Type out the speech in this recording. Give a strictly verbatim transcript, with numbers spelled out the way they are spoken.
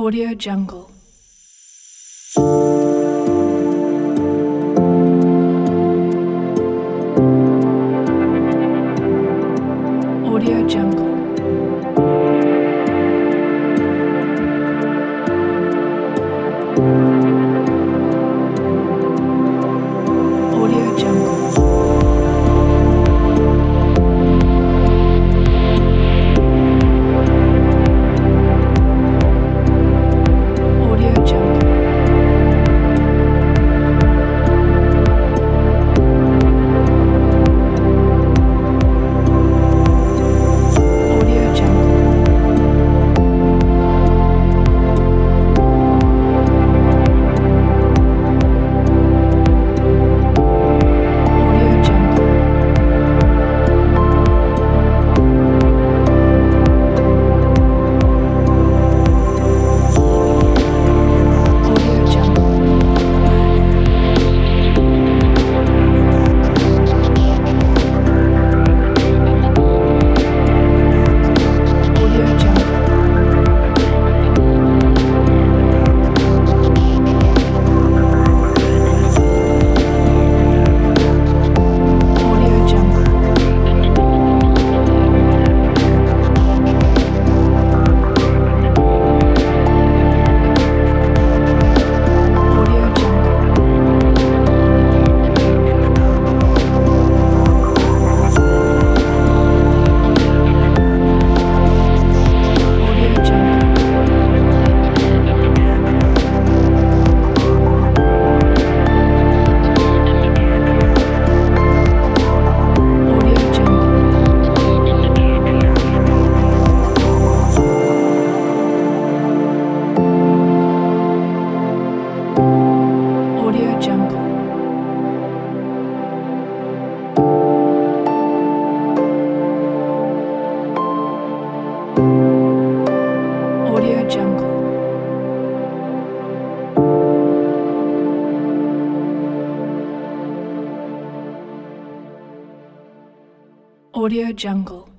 Audio Jungle. Audio Jungle. Audio Jungle. Audio Jungle. Audio Jungle. Audio Jungle. Audio Jungle. Audio Jungle. Audio Jungle. Audio Jungle. Audio Jungle. Audio Jungle. Audio Jungle. Audio Jungle. Audio Jungle.